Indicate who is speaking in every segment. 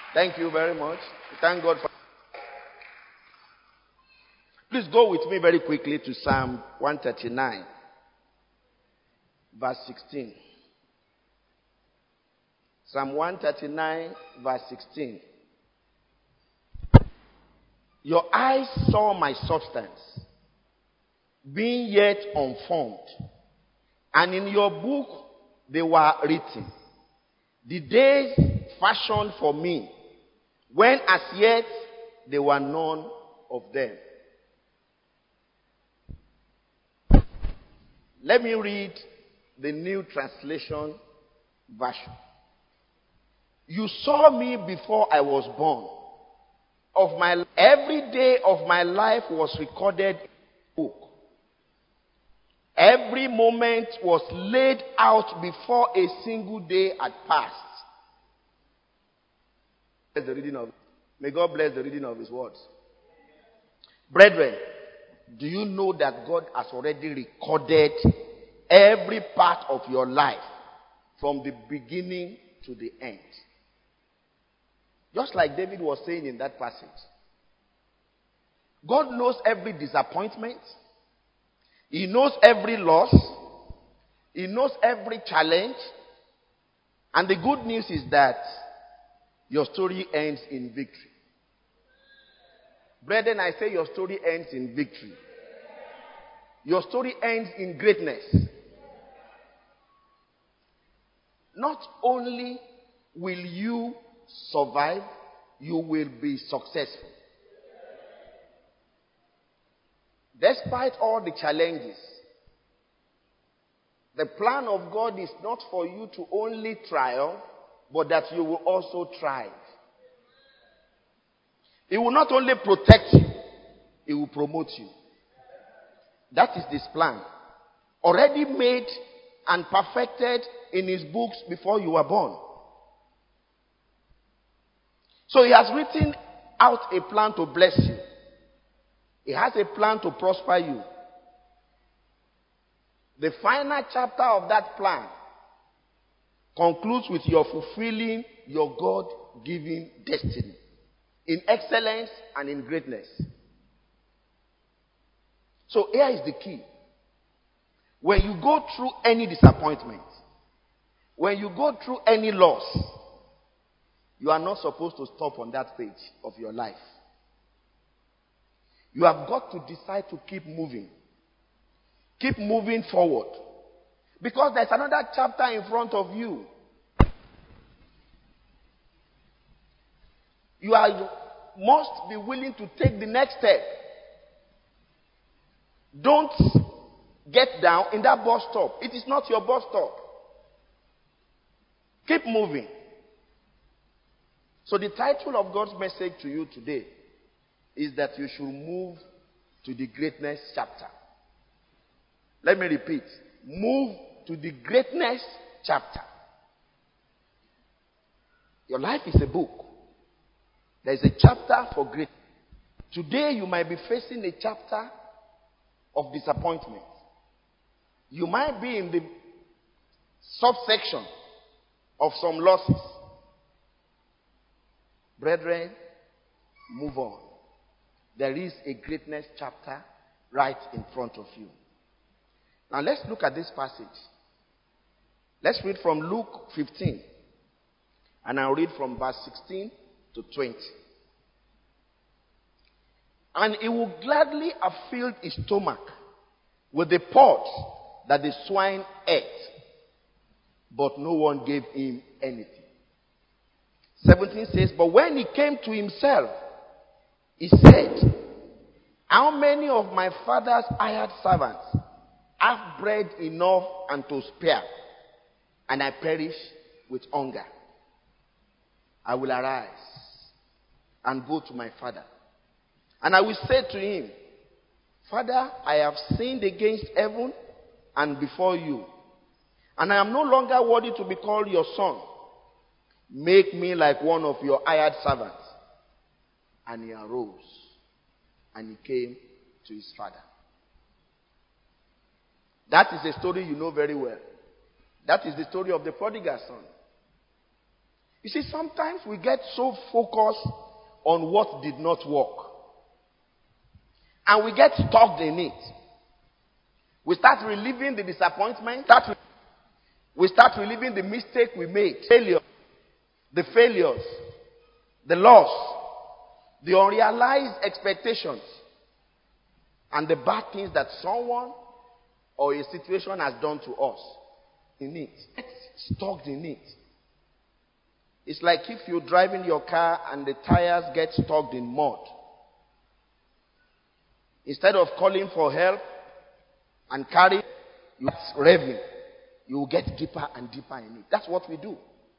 Speaker 1: Thank you very much. Thank God for. Please go with me very quickly to Psalm 139, verse 16. Psalm 139, verse 16. Your eyes saw my substance, being yet unformed, and in your book they were written, the days fashioned for me, when as yet there were none of them. Let me read the New Translation version. You saw me before I was born. Every day of my life was recorded in the book. Every moment was laid out before a single day had passed. May God bless the reading of His words. Brethren, do you know that God has already recorded every part of your life from the beginning to the end? Just like David was saying in that passage. God knows every disappointment. He knows every loss. He knows every challenge. And the good news is that your story ends in victory. Brethren, I say your story ends in victory. Your story ends in greatness. Not only will you survive, you will be successful. Despite all the challenges, the plan of God is not for you to only triumph, but that you will also thrive. He will not only protect you, He will promote you. That is His plan. Already made and perfected in His books before you were born. So He has written out a plan to bless you. He has a plan to prosper you. The final chapter of that plan concludes with your fulfilling your God-given destiny in excellence and in greatness. So here is the key. When you go through any disappointment, when you go through any loss, you are not supposed to stop on that page of your life. You have got to decide to keep moving. Keep moving forward. Because there's another chapter in front of you. You must be willing to take the next step. Don't get down in that bus stop. It is not your bus stop. Keep moving. So the title of God's message to you today is that you should move to the greatness chapter. Let me repeat. Move to the greatness chapter. Your life is a book. There is a chapter for greatness. Today you might be facing a chapter of disappointment. You might be in the subsection of some losses. Brethren, move on. There is a greatness chapter right in front of you. Now let's look at this passage. Let's read from Luke 15. And I'll read from verse 16 to 20. And he would gladly have filled his stomach with the pods that the swine ate, but no one gave him anything. 17 says, but when he came to himself, he said, how many of my father's hired servants have bread enough and to spare, and I perish with hunger? I will arise and go to my father, and I will say to him, Father, I have sinned against heaven and before you, and I am no longer worthy to be called your son. Make me like one of your hired servants. And he arose and he came to his father. That is a story you know very well. That is the story of the prodigal son. You You see, sometimes we get so focused on what did not work. And we get stuck in it. We start reliving the disappointment. We start reliving the mistake we made. The failures. The loss. The unrealized expectations. And the bad things that someone or a situation has done to us. In it. Stuck in it. It's like if you're driving your car and the tires get stuck in mud. Instead of calling for help and carry, you're revving. You will get deeper and deeper in it. That's what we do.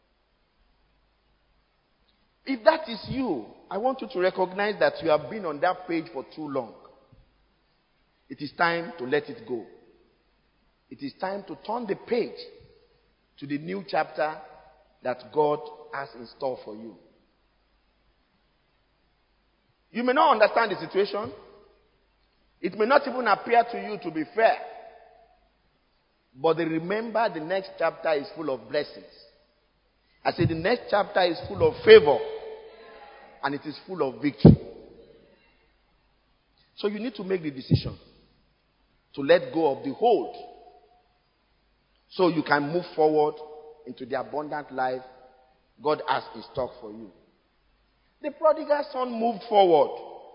Speaker 1: If that is you, I want you to recognize that you have been on that page for too long. It is time to let it go. It is time to turn the page to the new chapter that God has in store for you. You may not understand the situation. It may not even appear to you to be fair. But remember, the next chapter is full of blessings. I say the next chapter is full of favor. And it is full of victory. So you need to make the decision to let go of the hold. So you can move forward into the abundant life God has in stock for you. The prodigal son moved forward.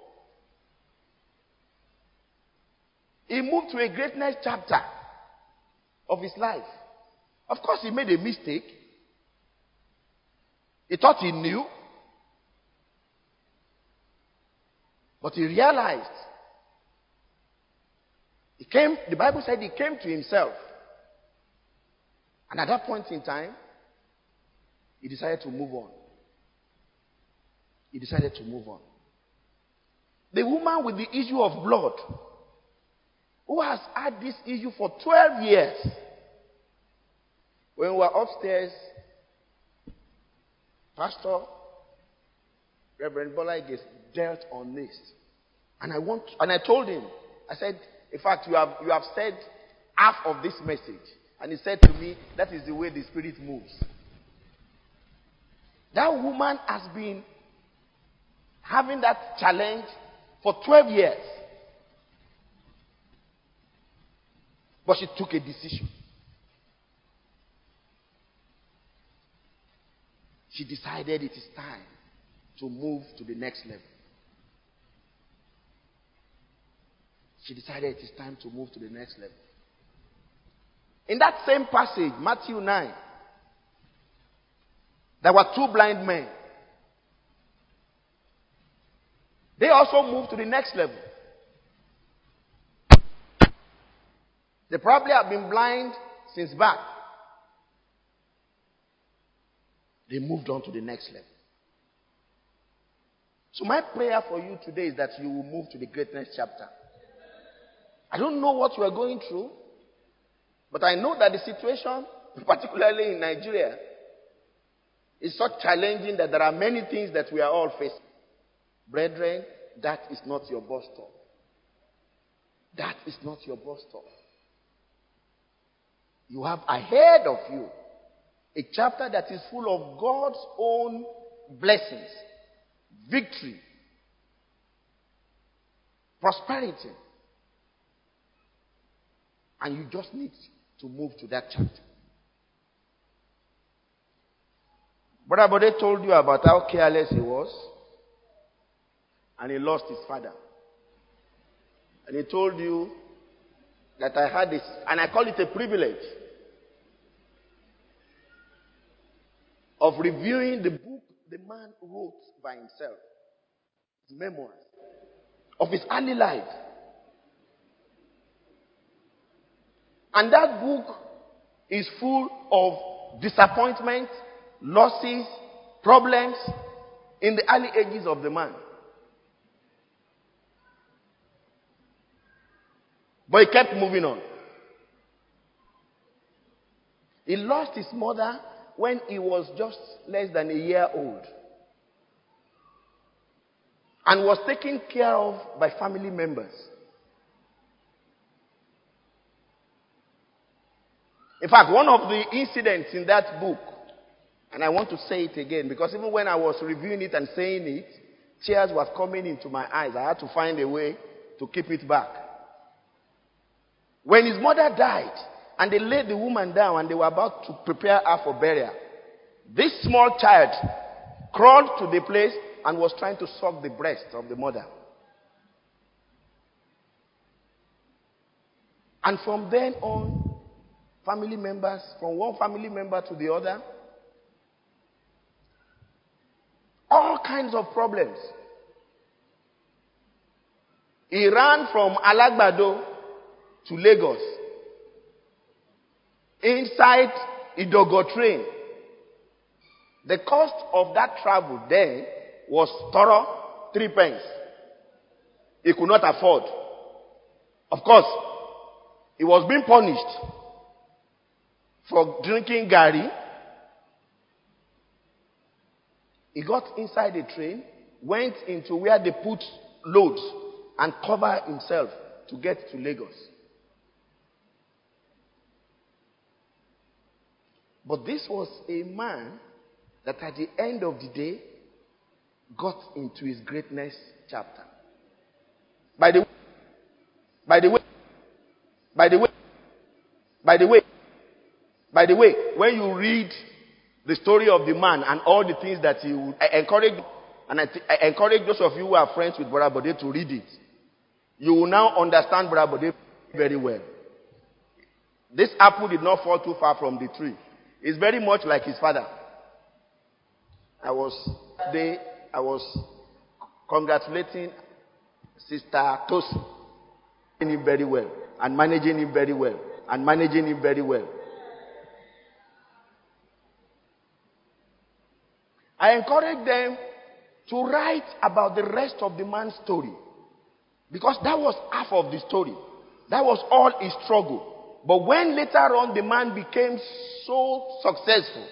Speaker 1: He moved to a greatness chapter of his life. Of course, he made a mistake. He thought he knew. But he realized. The Bible said he came to himself. And at that point in time, he decided to move on. He decided to move on. The woman with the issue of blood, who has had this issue for 12 years. When we were upstairs, Pastor Reverend Bola dealt on this. And I told him, I said, in fact, you have said half of this message. And he said to me, that is the way the Spirit moves. That woman has been having that challenge for 12 years. But she took a decision. She decided it is time to move to the next level. She decided it is time to move to the next level. In that same passage, Matthew 9, there were two blind men. They also moved to the next level. They probably have been blind since birth. They moved on to the next level. So my prayer for you today is that you will move to the greatness chapter. I don't know what you are going through, but I know that the situation, particularly in Nigeria, is so challenging that there are many things that we are all facing. Brethren, that is not your bus stop. That is not your bus stop. You have ahead of you a chapter that is full of God's own blessings, victory, prosperity. And you just need to move to that chapter. Brother Bode told you about how careless he was. And he lost his father. And he told you that I had this, and I call it a privilege, of reviewing the book the man wrote by himself. His memoirs. Of his early life. And that book is full of disappointment, losses, problems in the early ages of the man. But he kept moving on. He lost his mother when he was just less than a year old. And was taken care of by family members. In fact, one of the incidents in that book And I want to say it again because even when I was reviewing it and saying it, tears were coming into my eyes. I had to find a way to keep it back. When his mother died and they laid the woman down and they were about to prepare her for burial, this small child crawled to the place and was trying to suck the breast of the mother. And from then on, family members, from one family member to the other, all kinds of problems. He ran from Alagbado to Lagos inside Idogo train. The cost of that travel then was thorough 3 pence. He could not afford. Of course, he was being punished for drinking gari. He got inside the train, went into where they put loads and covered himself to get to Lagos. But this was a man that at the end of the day got into his greatness chapter. By the way, when you read the story of the man and all the things that he would, I encourage those of you who are friends with Brother Bode to read it. You will now understand Brother Bode very well. This apple did not fall too far from the tree. It's very much like his father. I was congratulating Sister Tosi him very well and managing him very well and managing him very well. I encourage them to write about the rest of the man's story. Because that was half of the story. That was all his struggle. But when later on the man became so successful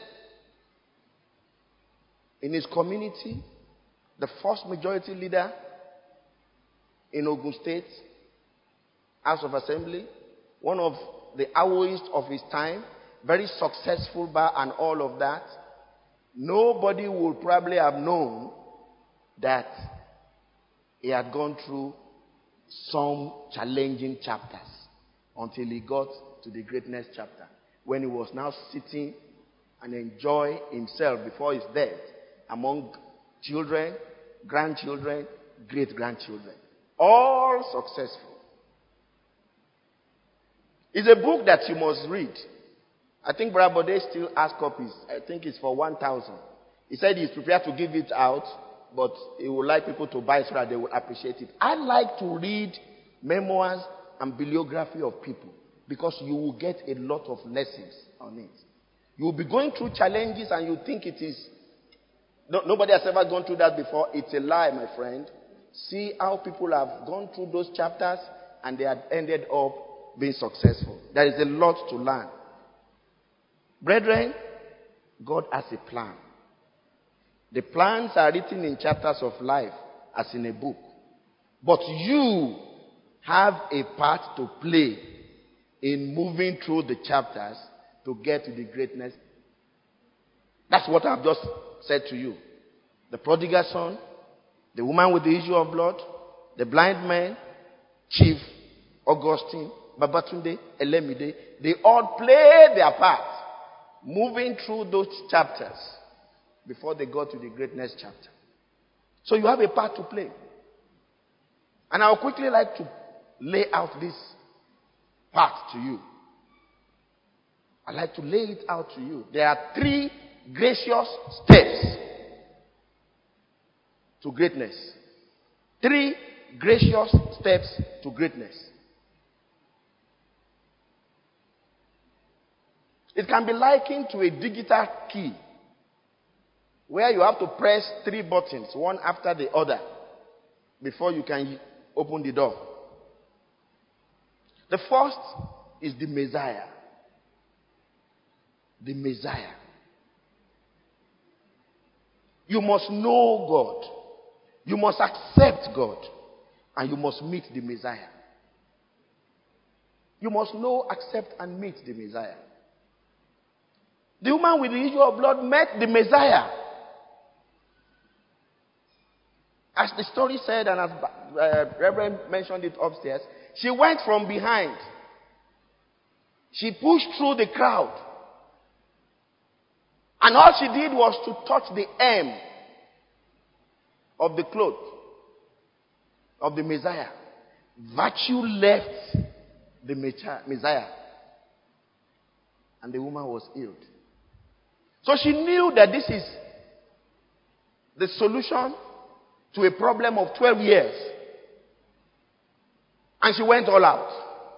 Speaker 1: in his community, the first majority leader in Ogun State, House of Assembly, one of the Awoists of his time, very successful and all of that, nobody would probably have known that he had gone through some challenging chapters until he got to the greatness chapter, when he was now sitting and enjoy himself before his death among children, grandchildren, great-grandchildren, all successful. It's a book that you must read. I think Brother Bode still has copies. I think it's for 1,000. He said he's prepared to give it out, but he would like people to buy it so that they will appreciate it. I like to read memoirs and bibliography of people because you will get a lot of lessons on it. You will be going through challenges and you think it is... nobody has ever gone through that before. It's a lie, my friend. See how people have gone through those chapters and they have ended up being successful. There is a lot to learn. Brethren, God has a plan. The plans are written in chapters of life as in a book. But you have a part to play in moving through the chapters to get to the greatness. That's what I've just said to you. The prodigal son, the woman with the issue of blood, the blind man, Chief Augustine, Babatunde, Elemide, they all play their part moving through those chapters before they go to the greatness chapter. So you have a part to play. And I would quickly like to lay out this part to you. I'd like to lay it out to you. There are 3 gracious steps to greatness. 3 gracious steps to greatness. It can be likened to a digital key where you have to press 3 buttons, one after the other, before you can open the door. The first is the Messiah. The Messiah. You must know God. You must accept God. And you must meet the Messiah. You must know, accept, and meet the Messiah. The woman with the issue of blood met the Messiah. As the story said, and as Reverend mentioned it upstairs, she went from behind. She pushed through the crowd. And all she did was to touch the hem of the cloth of the Messiah. Virtue left the Messiah. And the woman was healed. So she knew that this is the solution to a problem of 12 years. And she went all out.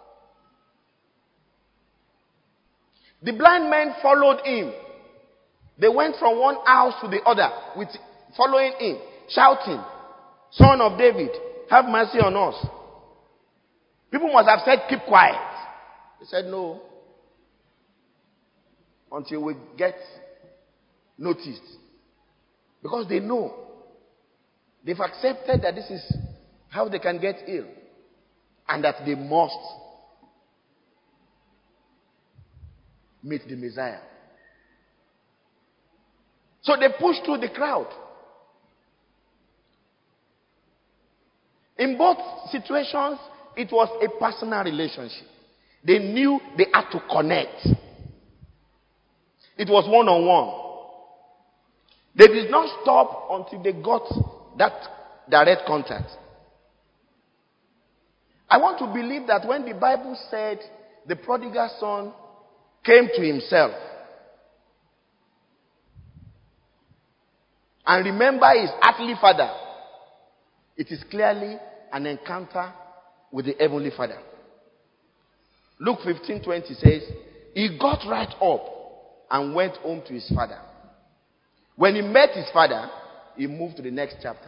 Speaker 1: The blind men followed him. They went from one house to the other, with following him, shouting, "Son of David, have mercy on us." People must have said, "Keep quiet." He said, "No. Until we get noticed." Because they know. They've accepted that this is how they can get ill. And that they must meet the Messiah. So they pushed through the crowd. In both situations, it was a personal relationship. They knew they had to connect. It was one-on-one. They did not stop until they got that direct contact. I want to believe that when the Bible said the prodigal son came to himself and remember his earthly father, it is clearly an encounter with the heavenly Father. Luke 15:20 says, he got right up and went home to his father. When he met his father, he moved to the next chapter.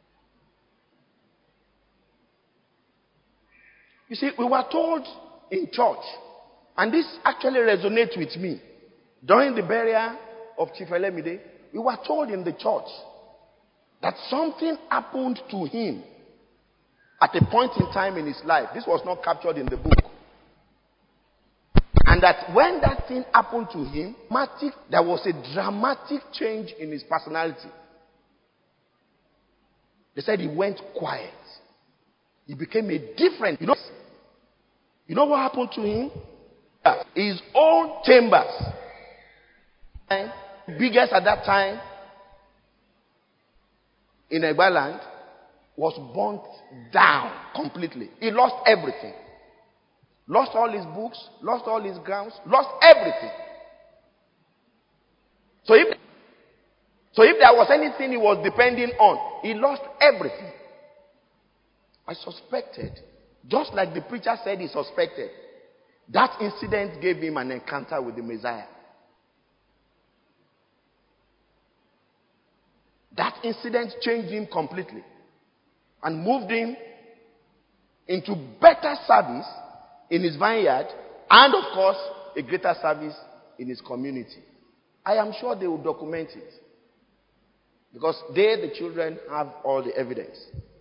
Speaker 1: You see, we were told in church, and this actually resonates with me. During the burial of Chief Elemide, we were told in the church that something happened to him at a point in time in his life. This was not captured in the book. And that when that thing happened to him, there was a dramatic change in his personality. They said he went quiet. He became a different. You know what happened to him? His own chambers, biggest at that time in Egbaland, was burnt down completely. He lost everything. Lost all his books, lost all his grounds, lost everything. So if there was anything he was depending on, he lost everything. I suspected, just like the preacher said he suspected, that incident gave him an encounter with the Messiah. That incident changed him completely and moved him into better service in his vineyard and, of course, a greater service in his community. I am sure they will document it because they, the children, have all the evidence.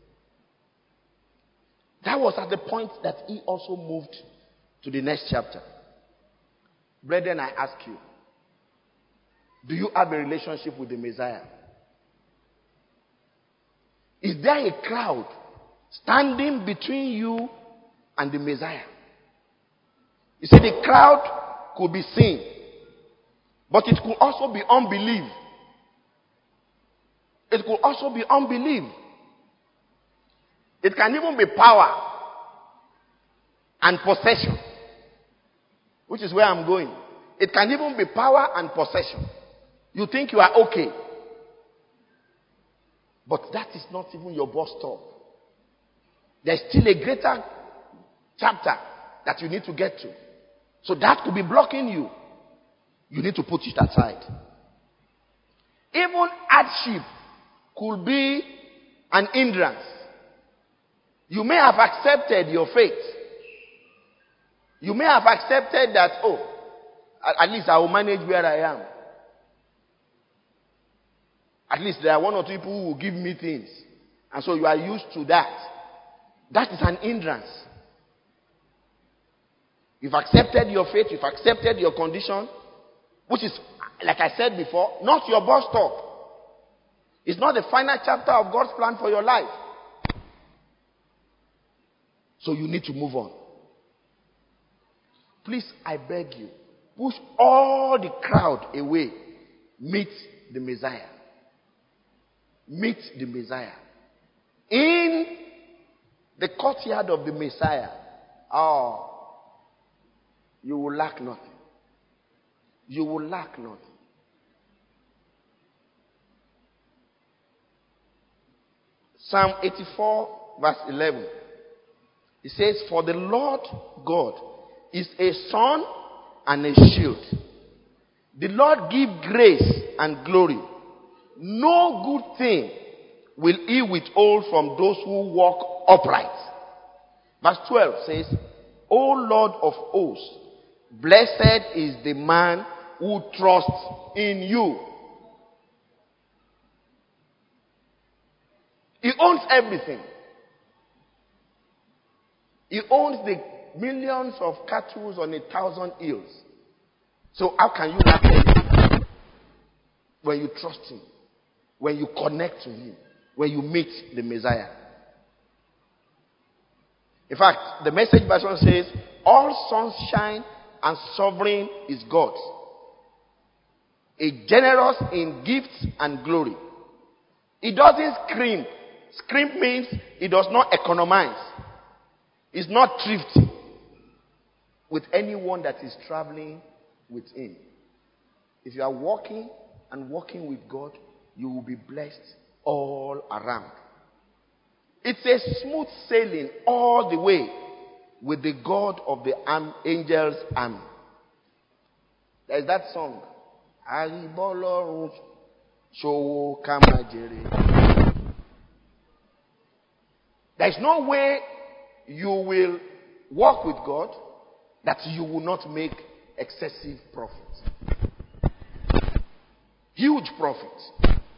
Speaker 1: That was at the point that he also moved to the next chapter. Brethren, I ask you, do you have a relationship with the Messiah? Is there a crowd standing between you and the Messiah? You see, the crowd could be seen, but it could also be unbelief. It could also be unbelief. It can even be power and possession, which is where I'm going. It can even be power and possession. You think you are okay, but that is not even your bus stop. There's still a greater chapter that you need to get to. So that could be blocking you. You need to put it aside. Even hardship could be an hindrance. You may have accepted your faith. You may have accepted that, at least I will manage where I am. At least there are one or two people who will give me things. And so you are used to that. That is an hindrance. You've accepted your faith, you've accepted your condition, Which is, like I said before, not your bus stop. It's not the final chapter of God's plan for your life. So you need to move on. Please, I beg you, push all the crowd away. Meet the Messiah. Meet the Messiah. In the courtyard of the Messiah, you will lack nothing. You will lack nothing. Psalm 84 verse 11. It says, for the Lord God is a sun and a shield. The Lord give grace and glory. No good thing will he withhold from those who walk upright. Verse 12 says, O Lord of hosts, blessed is the man who trusts in you. He owns everything. He owns the millions of cattle on 1,000 hills. So how can you lack anything? When you trust him, when you connect to him, when you meet the Messiah. In fact, the Message version says, all sunshine and sovereign is God, a generous in gifts and glory. He doesn't scrimp. Scrimp means he does not economize. He's not thrifty with anyone that is traveling with him. If you are walking and walking with God, you will be blessed all around. It's a smooth sailing all the way with the God of the angels' army. There's that song. There's no way you will walk with God that you will not make excessive profits. Huge profits.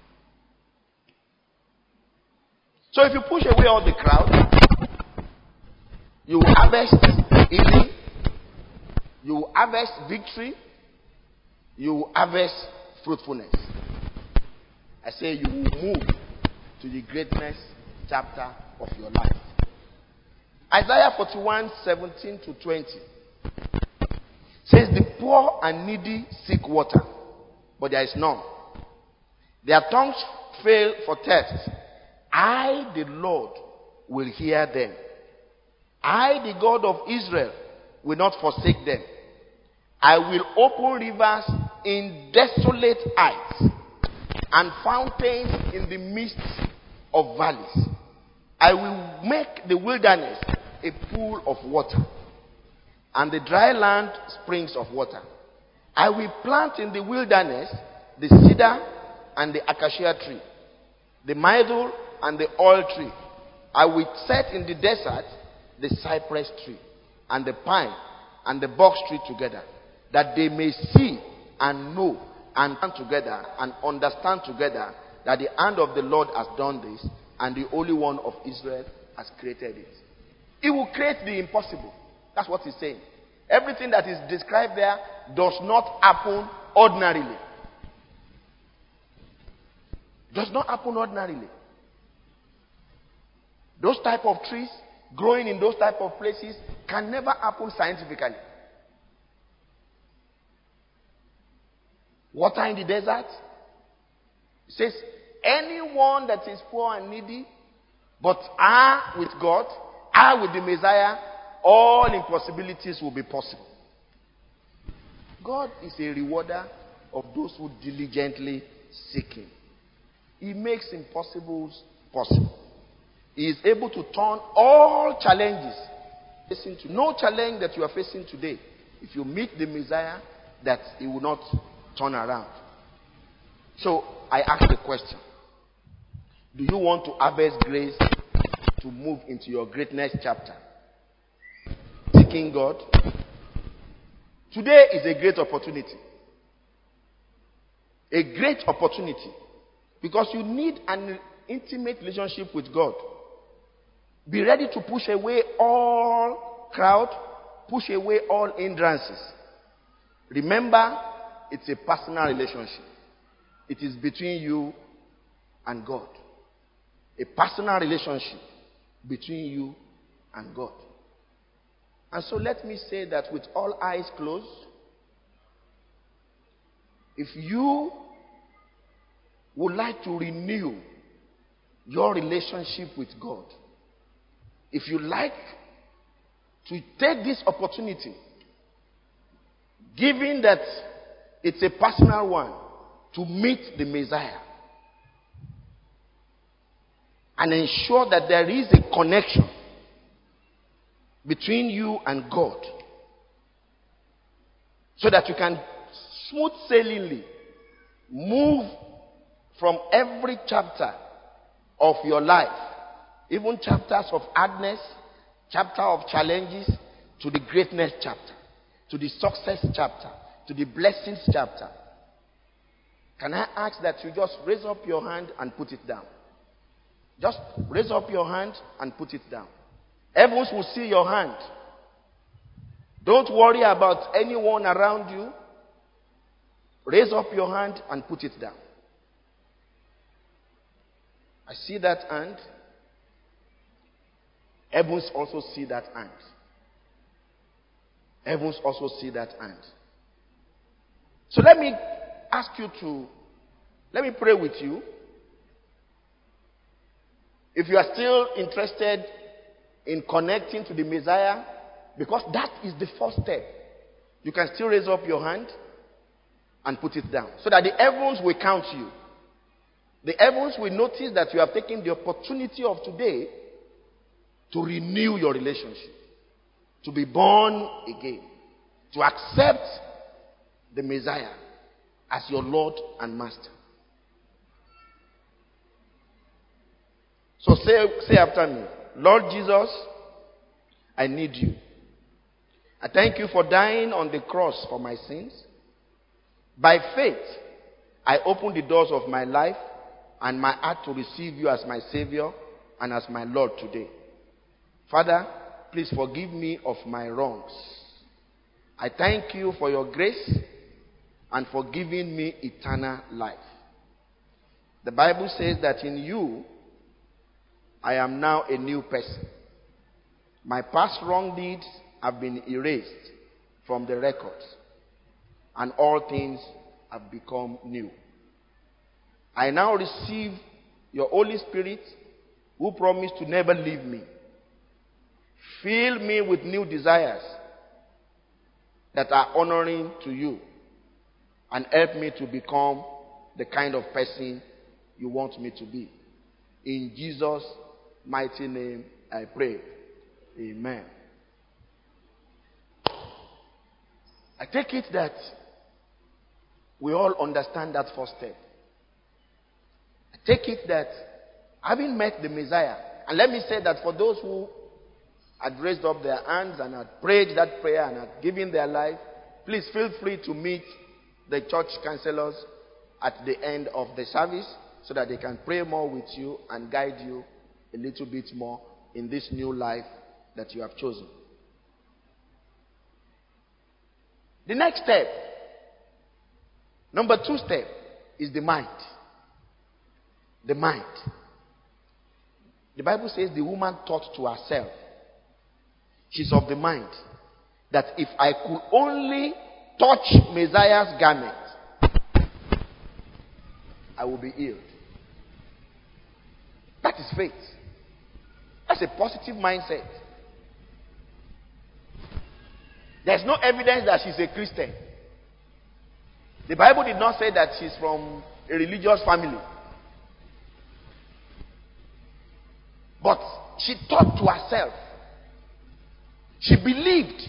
Speaker 1: So if you push away all the crowd, you will harvest healing, you will harvest victory, you will harvest fruitfulness. I say you will move to the greatness chapter of your life. Isaiah 41:17-20 says, the poor and needy seek water, but there is none. Their tongues fail for thirst. I, the Lord, will hear them. I, the God of Israel, will not forsake them. I will open rivers in desolate heights and fountains in the midst of valleys. I will make the wilderness a pool of water, and the dry land springs of water. I will plant in the wilderness the cedar and the acacia tree, the myrtle and the oil tree. I will set in the desert the cypress tree, and the pine and the box tree together, that they may see and know and come together and understand together that the hand of the Lord has done this, and the Holy One of Israel has created it. He will create the impossible. That's what he's saying. Everything that is described there does not happen ordinarily. Does not happen ordinarily. Those type of trees growing in those type of places can never happen scientifically. Water in the desert. It says, anyone that is poor and needy, but are with God, are with the Messiah, all impossibilities will be possible. God is a rewarder of those who diligently seek him. He makes impossibles possible. He is able to turn all challenges. No challenge that you are facing today, if you meet the Messiah, that he will not turn around. So I ask the question, do you want to harvest grace to move into your greatness chapter? Seeking God. Today is a great opportunity. A great opportunity. Because you need an intimate relationship with God. Be ready to push away all crowd, push away all hindrances. Remember, it's a personal relationship. It is between you and God. A personal relationship between you and God. And so let me say that with all eyes closed, if you would like to renew your relationship with God, if you like to take this opportunity, given that it's a personal one, to meet the Messiah and ensure that there is a connection between you and God, so that you can smooth sailingly move from every chapter of your life, even chapters of hardness, chapter of challenges, to the greatness chapter, to the success chapter, to the blessings chapter. Can I ask that you just raise up your hand and put it down? Just raise up your hand and put it down. Heavens will see your hand. Don't worry about anyone around you. Raise up your hand and put it down. I see that hand. Heavens also see that hand. Heavens also see that hand. So let me pray with you. If you are still interested in connecting to the Messiah, because that is the first step, you can still raise up your hand and put it down, so that the heavens will count you. The heavens will notice that you have taken the opportunity of today to renew your relationship, to be born again, to accept the Messiah as your Lord and Master. So say after me, Lord Jesus, I need you. I thank you for dying on the cross for my sins. By faith, I open the doors of my life and my heart to receive you as my Savior and as my Lord today. Father, please forgive me of my wrongs. I thank you for your grace and for giving me eternal life. The Bible says that in you, I am now a new person. My past wrong deeds have been erased from the records, and all things have become new. I now receive your Holy Spirit, who promised to never leave me. Fill me with new desires that are honoring to you, and help me to become the kind of person you want me to be. In Jesus' mighty name I pray. Amen. I take it that we all understand that first step. I take it that having met the Messiah, and let me say that for those who had raised up their hands and had prayed that prayer and had given their life, please feel free to meet the church counselors at the end of the service, so that they can pray more with you and guide you a little bit more in this new life that you have chosen. The next step, number 2 step, is the mind. The mind. The Bible says the woman thought to herself, she's of the mind, that if I could only touch Messiah's garment, I will be healed. That is faith. That's a positive mindset. There's no evidence that she's a Christian. The Bible did not say that she's from a religious family. But she thought to herself. She believed.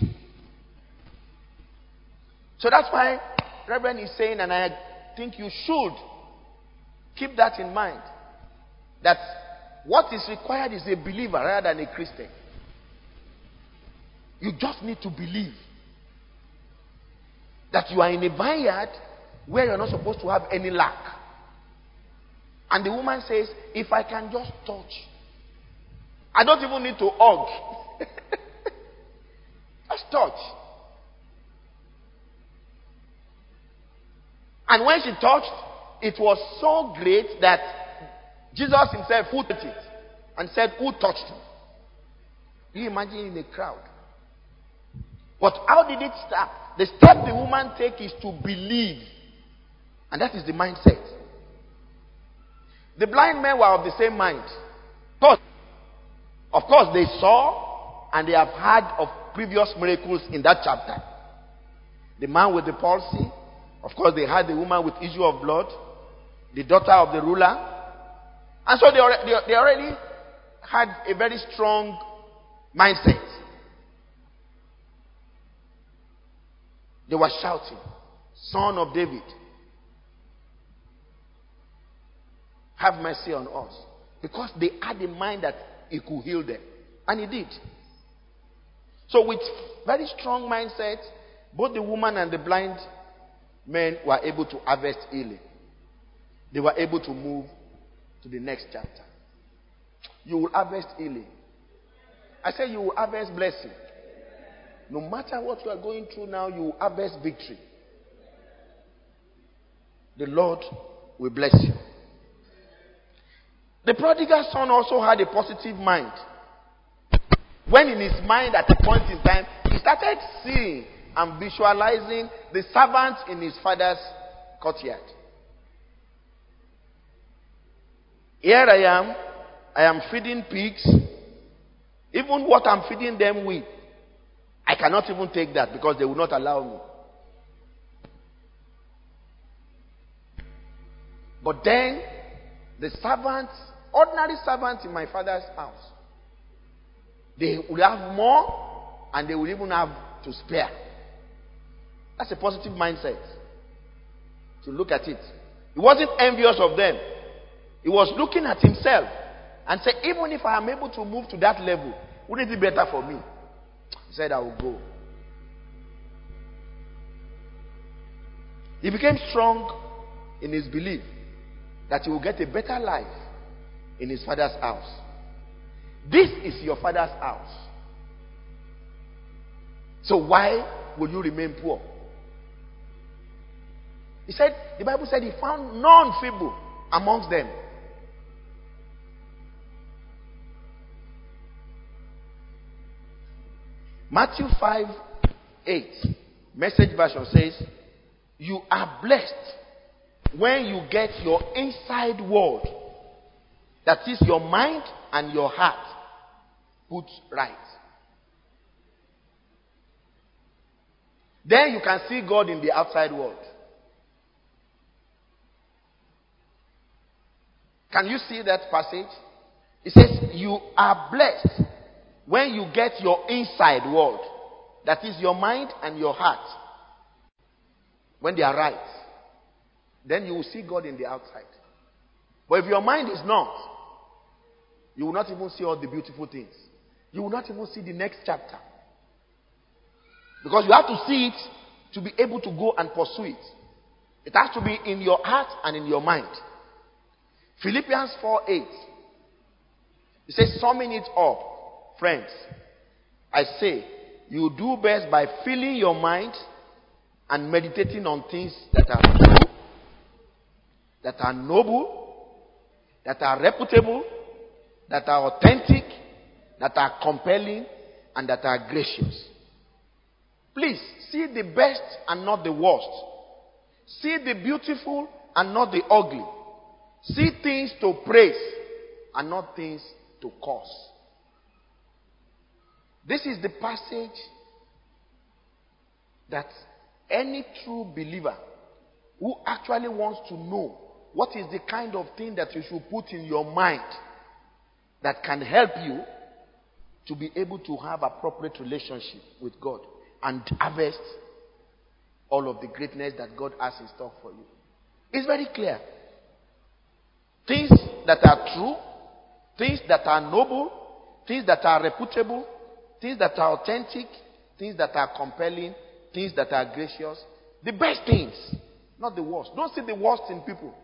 Speaker 1: So that's why Reverend is saying, and I think you should keep that in mind, that what is required is a believer rather than a Christian. You just need to believe that you are in a vineyard where you're not supposed to have any lack. And the woman says, if I can just touch, I don't even need to hug. Just touch. And when she touched, it was so great that Jesus himself put it and said, "Who touched him?" You imagine in a crowd. But how did it start? The step the woman take is to believe. And that is the mindset. The blind men were of the same mind. Of course, they saw and they have heard of previous miracles in that chapter. The man with the palsy. Of course, they had the woman with issue of blood. The daughter of the ruler. And so they already had a very strong mindset. They were shouting, "Son of David, have mercy on us." Because they had in mind that he could heal them. And he did. So with very strong mindset, both the woman and the blind men were able to harvest healing. They were able to move to the next chapter. You will harvest healing. I say you will harvest blessing. No matter what you are going through now, you will harvest victory. The Lord will bless you. The prodigal son also had a positive mind. When in his mind at a point in time, he started seeing and visualizing the servants in his father's courtyard. Here I am feeding pigs. Even what I'm feeding them with, I cannot even take that because they will not allow me. But then, the servants, ordinary servants in my father's house, they will have more and they will even have to spare. That's a positive mindset. To look at it. He wasn't envious of them. He was looking at himself and said, even if I am able to move to that level, wouldn't it be better for me? He said, I will go. He became strong in his belief that he will get a better life in his father's house. This is your father's house. So why will you remain poor? He said, the Bible said he found none feeble amongst them. Matthew 5:8, Message version says, you are blessed when you get your inside world, that is your mind and your heart, put right. Then you can see God in the outside world. Can you see that passage? It says, you are blessed when you get your inside world, that is your mind and your heart, when they are right. Then you will see God in the outside. But if your mind is not, you will not even see all the beautiful things. You will not even see the next chapter. Because you have to see it to be able to go and pursue it. It has to be in your heart and in your mind. Philippians 4:8. It says, summing it up, friends, I say, you do best by filling your mind and meditating on things that are true, that are noble, that are reputable, that are authentic, that are compelling, and that are gracious. Please, see the best and not the worst. See the beautiful and not the ugly. See things to praise and not things to curse. This is the passage that any true believer who actually wants to know what is the kind of thing that you should put in your mind that can help you to be able to have appropriate relationship with God and harvest all of the greatness that God has in store for you. It's very clear. Things that are true, things that are noble, things that are reputable, things that are authentic, things that are compelling, things that are gracious. The best things, not the worst. Don't see the worst in people.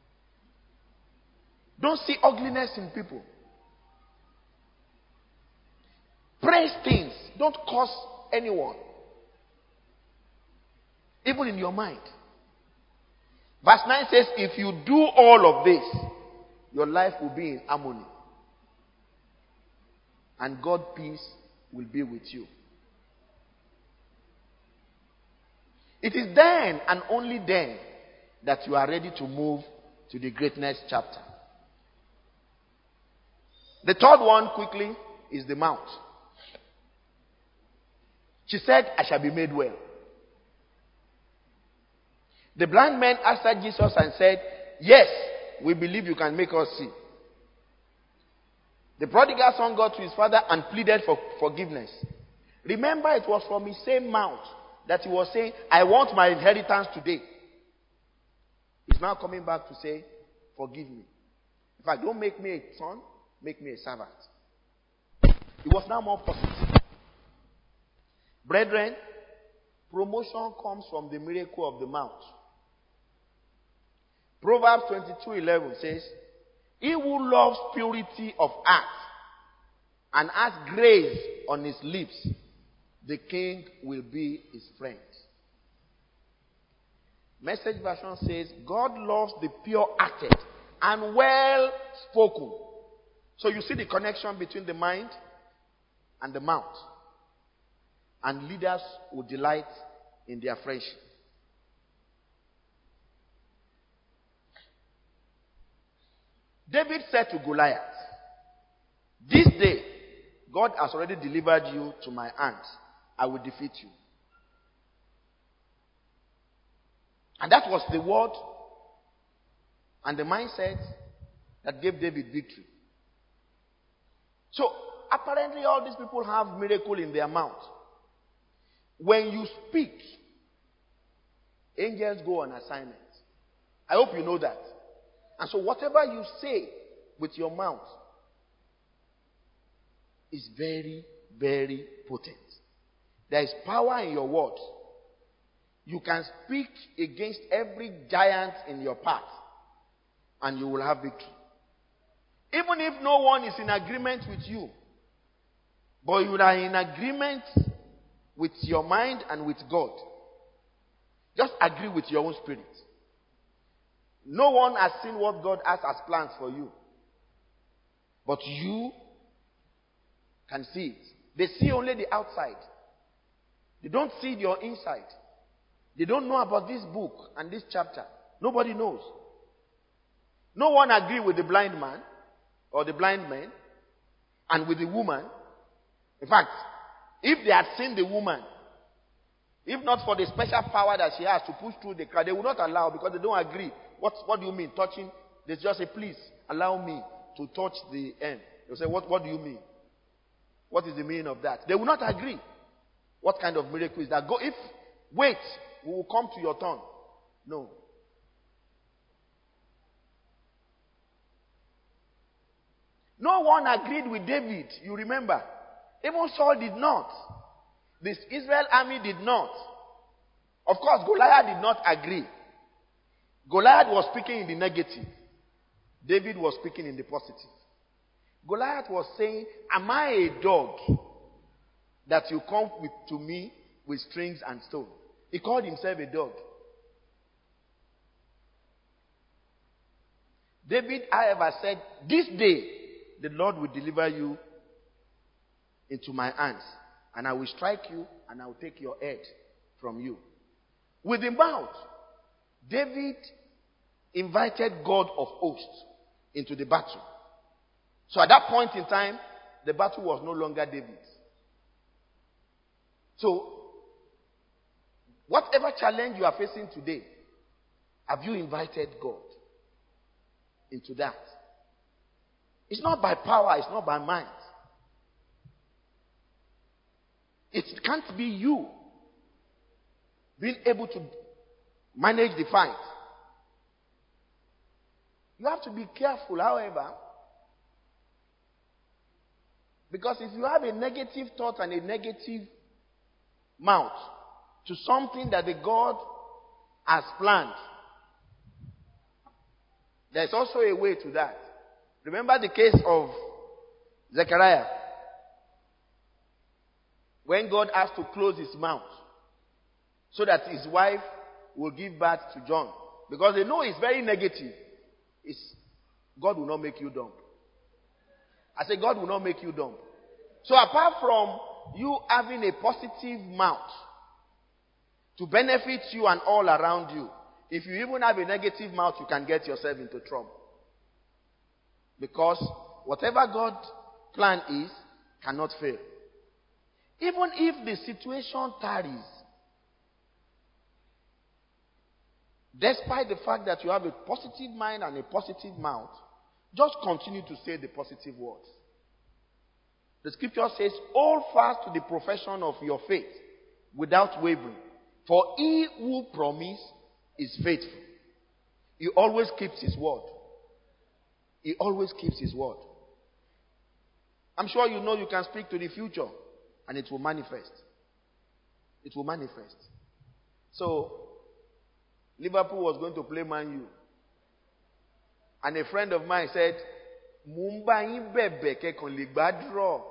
Speaker 1: Don't see ugliness in people. Praise things. Don't curse anyone. Even in your mind. Verse 9 says, if you do all of this, your life will be in harmony. And God's peace will be with you. It is then and only then that you are ready to move to the greatness chapter. The third one, quickly, is the mount. She said, I shall be made well. The blind men answered Jesus and said, yes, we believe you can make us see. The prodigal son got to his father and pleaded for forgiveness. Remember, it was from his same mouth that he was saying, I want my inheritance today. He's now coming back to say, forgive me. In fact, don't make me a son, make me a servant. It was now more positive. Brethren, promotion comes from the miracle of the mount. Proverbs 22:11 says, he who loves purity of heart and has grace on his lips, the king will be his friend. Message version says, God loves the pure-hearted and well-spoken. So you see the connection between the mind and the mouth. And leaders will delight in their friendship. David said to Goliath, this day, God has already delivered you to my hand. I will defeat you. And that was the word and the mindset that gave David victory. So, apparently all these people have miracle in their mouth. When you speak, angels go on assignment. I hope you know that. And so whatever you say with your mouth is very, very potent. There is power in your words. You can speak against every giant in your path and you will have victory. Even if no one is in agreement with you, but you are in agreement with your mind and with God. Just agree with your own spirit. No one has seen what God has as plans for you. But you can see it. They see only the outside. They don't see your inside. They don't know about this book and this chapter. Nobody knows. No one agreed with the blind man or the blind man and with the woman. In fact, if they had seen the woman, if not for the special power that she has to push through the crowd, they would not allow because they don't agree. What do you mean? Touching? They just say, please allow me to touch the end. They'll say, what do you mean? What is the meaning of that? They will not agree. What kind of miracle is that? Wait, we will come to your turn. No. No one agreed with David, you remember. Even Saul did not. This Israel army did not. Of course, Goliath did not agree. Goliath was speaking in the negative. David was speaking in the positive. Goliath was saying, am I a dog that you come to me with strings and stone? He called himself a dog. David, however, said, this day the Lord will deliver you into my hands, and I will strike you, and I will take your head from you. With the mouth, David invited God of hosts into the battle. So at that point in time, the battle was no longer David's. So, whatever challenge you are facing today, have you invited God into that? It's not by power, it's not by might. It can't be you being able to manage the fight. You have to be careful, however, because if you have a negative thought and a negative mouth to something that the God has planned, there's also a way to that. Remember the case of Zechariah, when God has to close his mouth so that his wife will give birth to John. Because they know it's very negative. God will not make you dumb. I say God will not make you dumb. So apart from you having a positive mouth to benefit you and all around you, if you even have a negative mouth, you can get yourself into trouble. Because whatever God's plan is, cannot fail. Even if the situation tarries, despite the fact that you have a positive mind and a positive mouth, just continue to say the positive words. The scripture says, hold fast to the profession of your faith without wavering. For he who promised is faithful. He always keeps his word. He always keeps his word. I'm sure you know you can speak to the future and it will manifest. It will manifest. So, Liverpool was going to play Man U. And a friend of mine said, Mumba yin bebe ke kon le gba draw.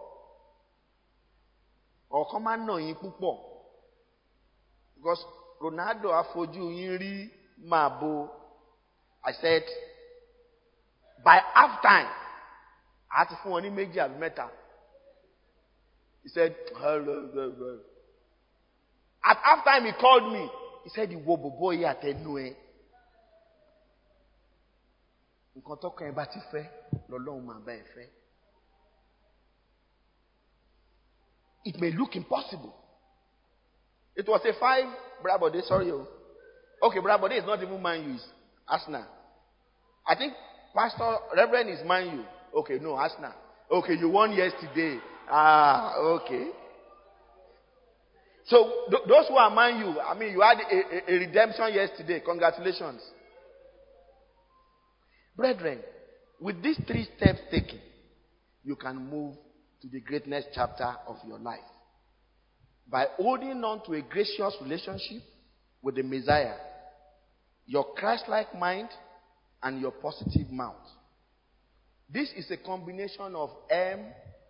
Speaker 1: Or come on no yin pupo. Because Ronaldo afoju yin ri mabo. I said, by half time, I had to phone any major meta. He said, hello. At half time he called me. He said, you wobo boy at anyway. It may look impossible. It was a 5, Brabode, sorry. Okay, Brabode is not even Man U, it's Arsenal. I think Pastor Reverend is Man U. Okay, no, Arsenal. Okay, you won yesterday. Okay. So, those who are Man U, I mean, you had a redemption yesterday. Congratulations. Brethren, with these 3 steps taken, you can move to the greatness chapter of your life. By holding on to a gracious relationship with the Messiah, your Christ-like mind, and your positive mouth. This is a combination of M.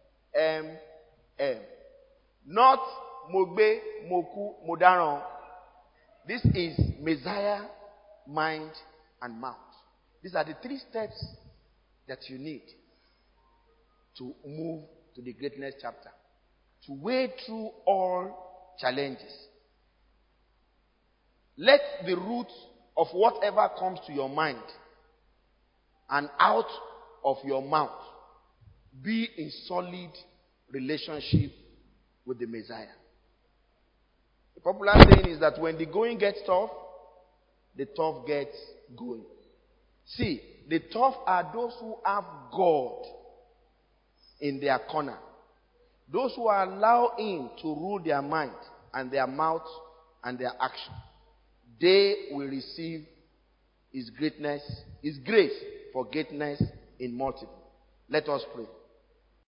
Speaker 1: Not Mogbe, Moku, Modaron. This is Messiah, mind, and mouth. These are the 3 steps that you need to move to the greatness chapter. To wade through all challenges. Let the root of whatever comes to your mind and out of your mouth be in solid relationship with the Messiah. The popular saying is that when the going gets tough, the tough gets going. See, the tough are those who have God in their corner. Those who allow him to rule their mind and their mouth and their action. They will receive his greatness, his grace for greatness in multiple. Let us pray.